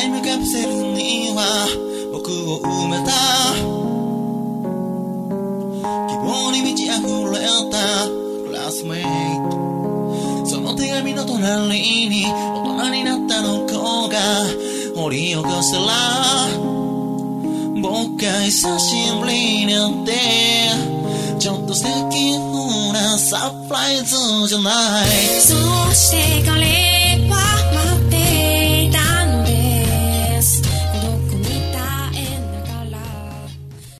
タイムカプセルには僕を埋めた希望に満ち溢れたクラスメイト、その手紙の隣に大人になったの子が掘り起こしたら、僕が久しぶりに会ってちょっと素敵なサプライズじゃない。 そうして彼